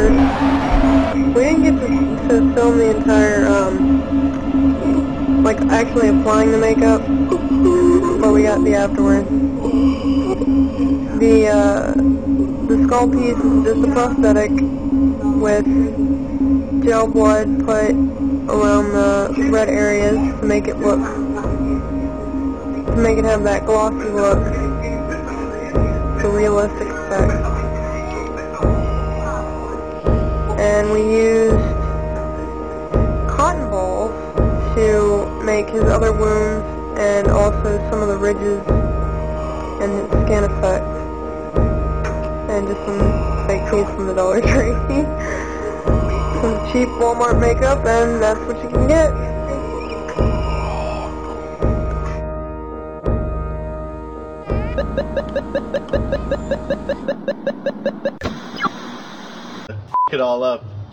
first. We didn't get to film the entire, like actually applying the makeup, but we got the afterwards. The skull piece is just a prosthetic with gel blood put around the red areas to make it have that glossy look, the realistic effect. And we used cotton balls to make his other wounds and also some of the ridges and his skin effect. And just some fake teeth from the Dollar Tree. Some cheap Walmart makeup, and that's what you can get. F it all up.